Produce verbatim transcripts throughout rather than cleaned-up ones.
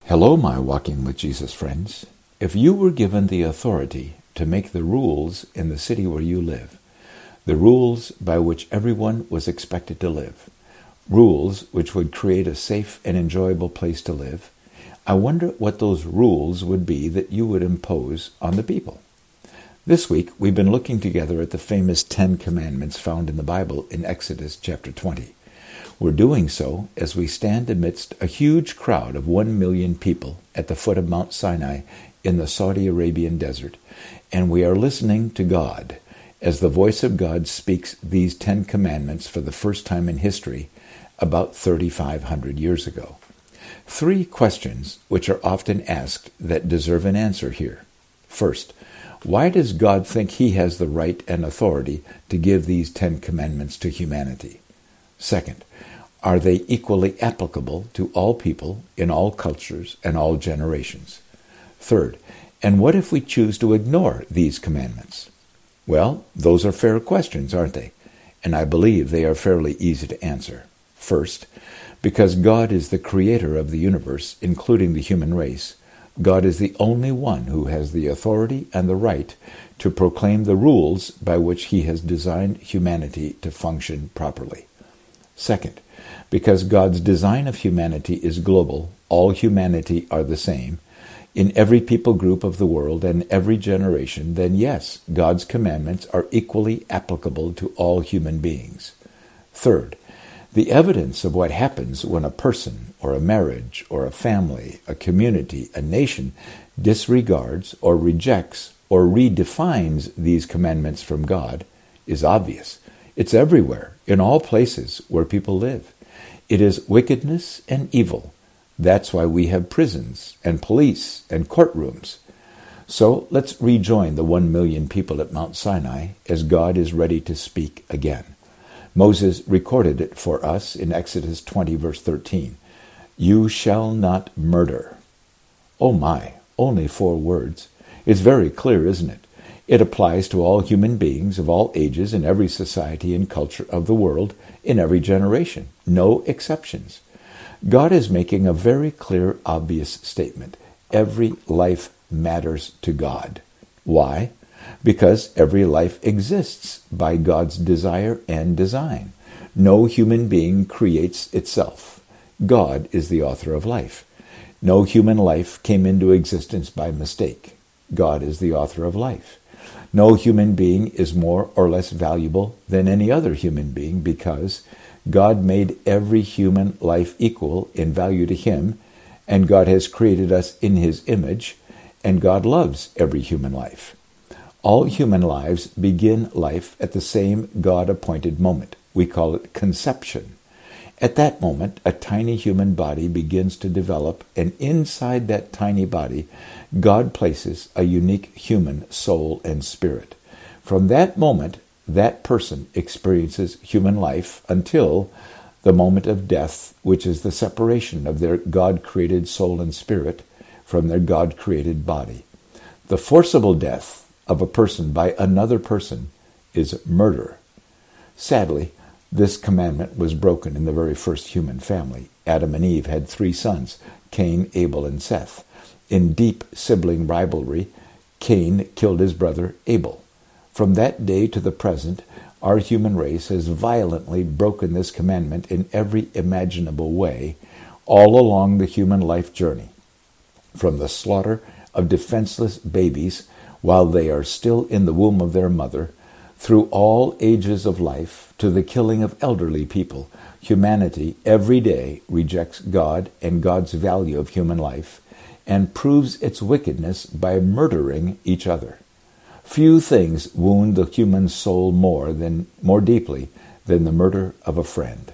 Hello, my Walking with Jesus friends. If you were given the authority to make the rules in the city where you live, the rules by which everyone was expected to live, rules which would create a safe and enjoyable place to live, I wonder what those rules would be that you would impose on the people. This week, we've been looking together at the famous Ten Commandments found in the Bible in Exodus chapter twenty. We're doing so as we stand amidst a huge crowd of one million people at the foot of Mount Sinai in the Saudi Arabian desert, and we are listening to God as the voice of God speaks these Ten Commandments for the first time in history about thirty-five hundred years ago. Three questions which are often asked that deserve an answer here. First, why does God think he has the right and authority to give these Ten Commandments to humanity? Second, are they equally applicable to all people in all cultures and all generations? Third, and what if we choose to ignore these commandments? Well, those are fair questions, aren't they? And I believe they are fairly easy to answer. First, because God is the creator of the universe, including the human race, God is the only one who has the authority and the right to proclaim the rules by which he has designed humanity to function properly. Second, because God's design of humanity is global, all humanity are the same, in every people group of the world and every generation, then yes, God's commandments are equally applicable to all human beings. Third, the evidence of what happens when a person or a marriage or a family, a community, a nation disregards or rejects or redefines these commandments from God is obvious. It's everywhere, in all places where people live. It is wickedness and evil. That's why we have prisons and police and courtrooms. So let's rejoin the one million people at Mount Sinai as God is ready to speak again. Moses recorded it for us in Exodus twenty, verse thirteen. You shall not murder. Oh my, only four words. It's very clear, isn't it? It applies to all human beings of all ages in every society and culture of the world in every generation. No exceptions. God is making a very clear, obvious statement. Every life matters to God. Why? Because every life exists by God's desire and design. No human being creates itself. God is the author of life. No human life came into existence by mistake. God is the author of life. No human being is more or less valuable than any other human being because God made every human life equal in value to him, and God has created us in his image, and God loves every human life. All human lives begin life at the same God-appointed moment. We call it conception. At that moment, a tiny human body begins to develop, and inside that tiny body, God places a unique human soul and spirit. From that moment, that person experiences human life until the moment of death, which is the separation of their God-created soul and spirit from their God-created body. The forcible death of a person by another person is murder. Sadly, this commandment was broken in the very first human family. Adam and Eve had three sons, Cain, Abel, and Seth. In deep sibling rivalry, Cain killed his brother Abel. From that day to the present, our human race has violently broken this commandment in every imaginable way, all along the human life journey. From the slaughter of defenseless babies while they are still in the womb of their mother, through all ages of life, to the killing of elderly people, humanity every day rejects God and God's value of human life and proves its wickedness by murdering each other. Few things wound the human soul more than more deeply than the murder of a friend.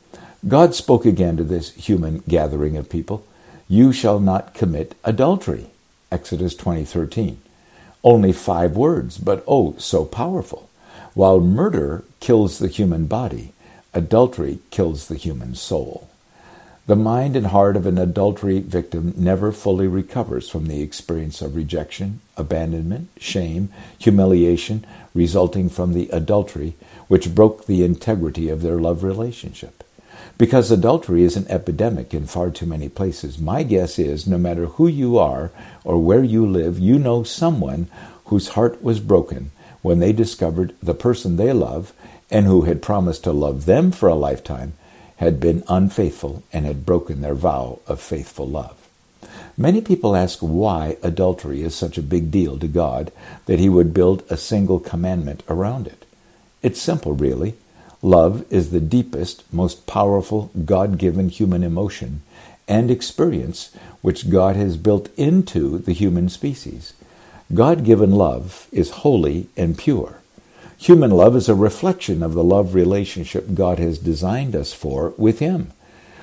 God spoke again to this human gathering of people, "You shall not commit adultery." Exodus twenty thirteen. Only five words, but oh, so powerful. While murder kills the human body, adultery kills the human soul. The mind and heart of an adultery victim never fully recovers from the experience of rejection, abandonment, shame, humiliation resulting from the adultery which broke the integrity of their love relationship. Because adultery is an epidemic in far too many places, my guess is no matter who you are or where you live, you know someone whose heart was broken when they discovered the person they love and who had promised to love them for a lifetime had been unfaithful and had broken their vow of faithful love. Many people ask why adultery is such a big deal to God that he would build a single commandment around it. It's simple, really. Love is the deepest, most powerful, God-given human emotion and experience which God has built into the human species. God-given love is holy and pure. Human love is a reflection of the love relationship God has designed us for with him.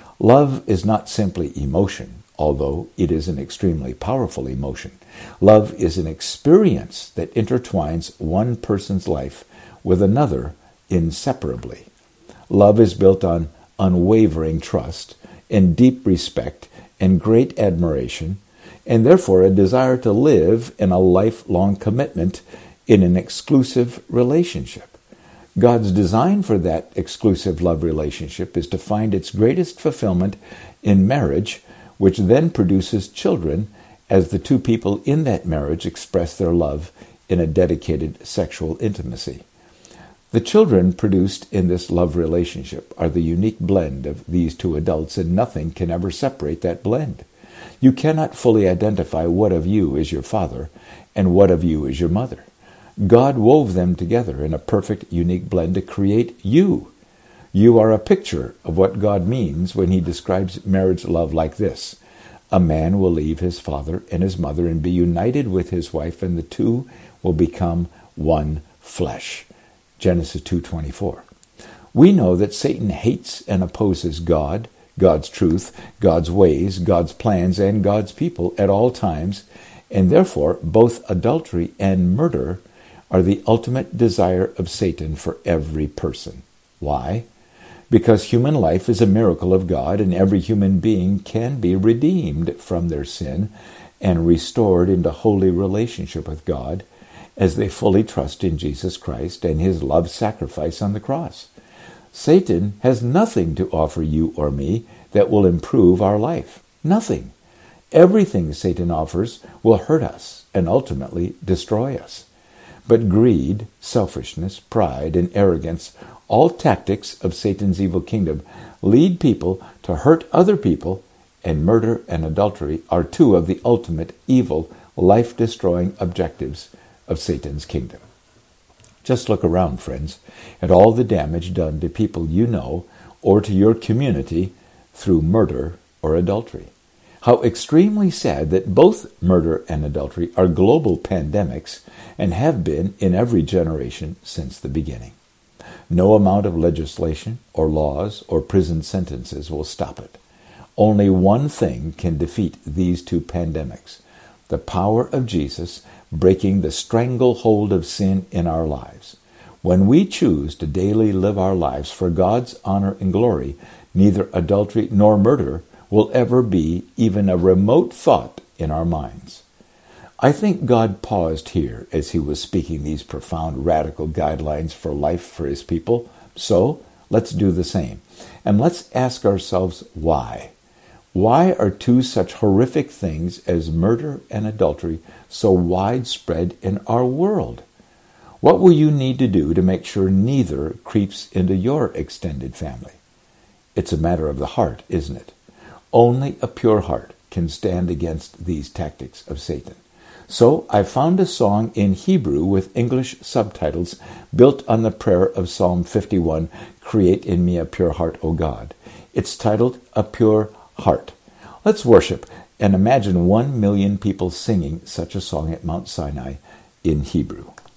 Love is not simply emotion, although it is an extremely powerful emotion. Love is an experience that intertwines one person's life with another inseparably. Love is built on unwavering trust and deep respect and great admiration, and therefore a desire to live in a lifelong commitment in an exclusive relationship. God's design for that exclusive love relationship is to find its greatest fulfillment in marriage, which then produces children as the two people in that marriage express their love in a dedicated sexual intimacy. The children produced in this love relationship are the unique blend of these two adults, and nothing can ever separate that blend. You cannot fully identify what of you is your father and what of you is your mother. God wove them together in a perfect, unique blend to create you. You are a picture of what God means when he describes marriage love like this. A man will leave his father and his mother and be united with his wife, and the two will become one flesh. Genesis two twenty-four. We know that Satan hates and opposes God, God's truth, God's ways, God's plans, and God's people at all times, and therefore both adultery and murder are the ultimate desire of Satan for every person. Why? Because human life is a miracle of God, and every human being can be redeemed from their sin and restored into holy relationship with God as they fully trust in Jesus Christ and his love sacrifice on the cross. Satan has nothing to offer you or me that will improve our life. Nothing. Everything Satan offers will hurt us and ultimately destroy us. But greed, selfishness, pride, and arrogance, all tactics of Satan's evil kingdom, lead people to hurt other people, and murder and adultery are two of the ultimate evil, life-destroying objectives of Satan's kingdom. Just look around, friends, at all the damage done to people you know or to your community through murder or adultery. How extremely sad that both murder and adultery are global pandemics and have been in every generation since the beginning. No amount of legislation or laws or prison sentences will stop it. Only one thing can defeat these two pandemics: the power of Jesus breaking the stranglehold of sin in our lives. When we choose to daily live our lives for God's honor and glory, neither adultery nor murder will ever be even a remote thought in our minds. I think God paused here as he was speaking these profound radical guidelines for life for his people. So let's do the same. And let's ask ourselves why. Why are two such horrific things as murder and adultery so widespread in our world? What will you need to do to make sure neither creeps into your extended family? It's a matter of the heart, isn't it? Only a pure heart can stand against these tactics of Satan. So I found a song in Hebrew with English subtitles built on the prayer of Psalm fifty-one, "Create in me a pure heart, O God." It's titled "A Pure Heart." Let's worship and imagine one million people singing such a song at Mount Sinai in Hebrew.